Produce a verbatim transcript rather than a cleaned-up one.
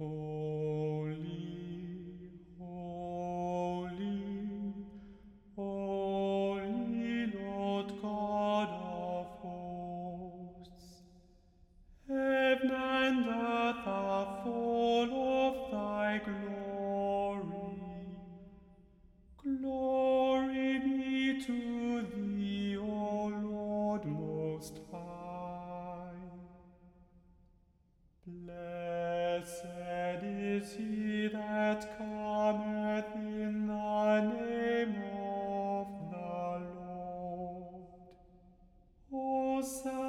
Holy, holy, holy Lord God of hosts. Heaven and earth are full of thy glory. Glory be to thee, O Lord Most High. Blessed is he that cometh in the name of the Lord. Hosanna